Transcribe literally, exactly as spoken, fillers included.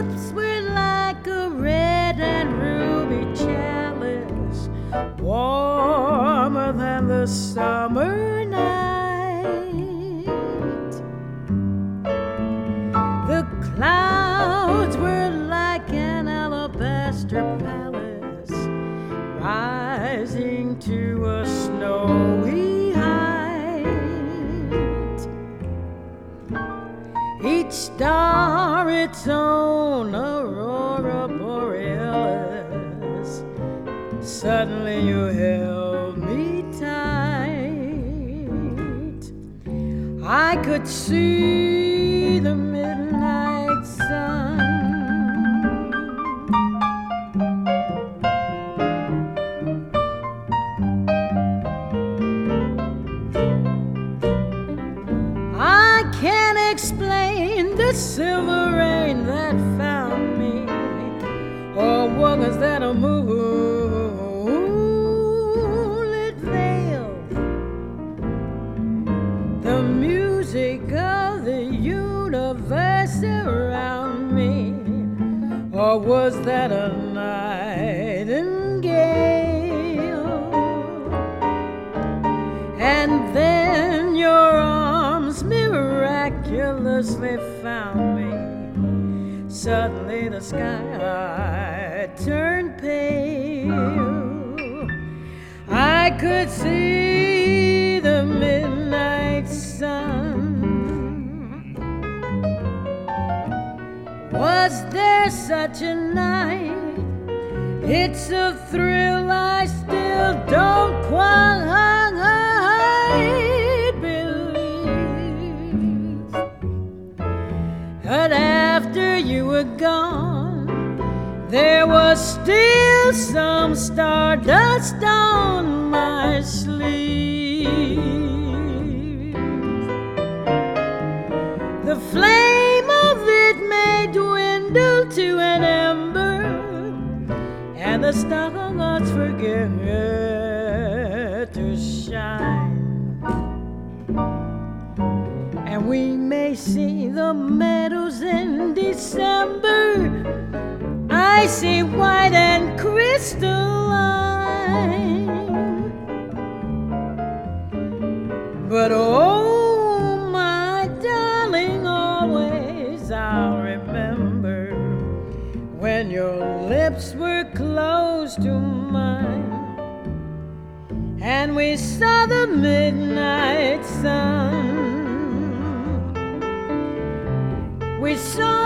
lips were like a red and ruby chalice, warmer than the summer night. The clouds were like an alabaster palace, rising to a snowy height. Each star its own aurora borealis. Suddenly you held me tight. I could see the midnight sun. I can't explain the silver rain that found me, or was that a moonlit veil? The music of the universe around me, or was that a nightingale? And then your arms miraculously found me. Suddenly the sky turned pale. I could see the midnight sun. Was there such a night? It's a thrill I still don't quite believe. But after you were gone, there was still some stardust on my sleeve. The flame of it may dwindle to an ember, and the stars forget to shine. And we may see the meadows in December, icy white and crystalline. But oh, my darling, always I'll remember when your lips were close to mine, and we saw the midnight sun. We saw